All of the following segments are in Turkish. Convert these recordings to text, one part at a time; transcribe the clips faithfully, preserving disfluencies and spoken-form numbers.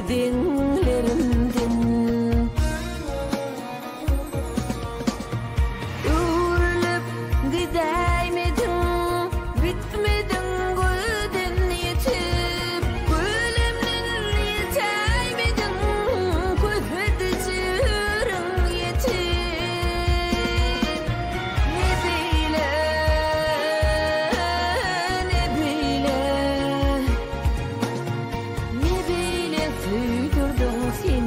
dinlerimden. Uğurlup gideymedin, bitmedin gülden yetip, gülümden yeteymedin, köpedicirin yetip. Ne bile, ne bile, ne bile süydürdün sen.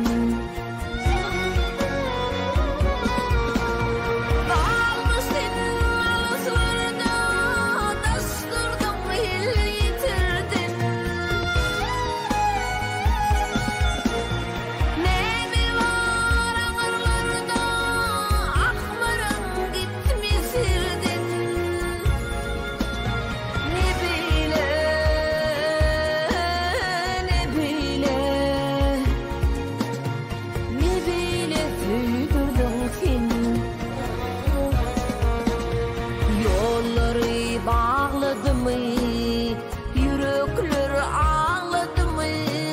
Kalmışsın alaslarda, taştırdın el yitirdin. Nemi var ağırlarda, akmarın gitmesirdin. Ne bile, ne bile, ne bile süydürdün sen. Yolları bağladı mı, yürekler ağladı mı?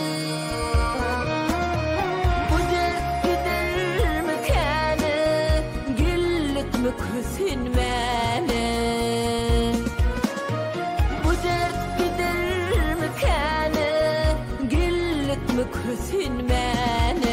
Bu dert gider mi kâne, gillik mi küsünmene? Bu dert gider mi kâne, gillik mi küsünmene?